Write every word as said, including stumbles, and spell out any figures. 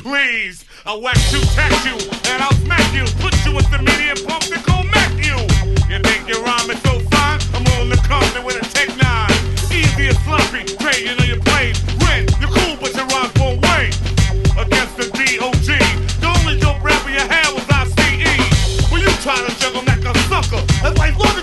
please. I'll wax you, tax you, and I'll smack you. Put you with the medium pump that gon' mac you. You think your rhyme is so fine? I'm on the company with a Tech nine. Easy as sloppy, great, you know you played. Rent, you're cool, but your rhymes won't wait. Against the D O G. The only dope rapper you had was I C E. When you try to juggle like a sucker, that's like, look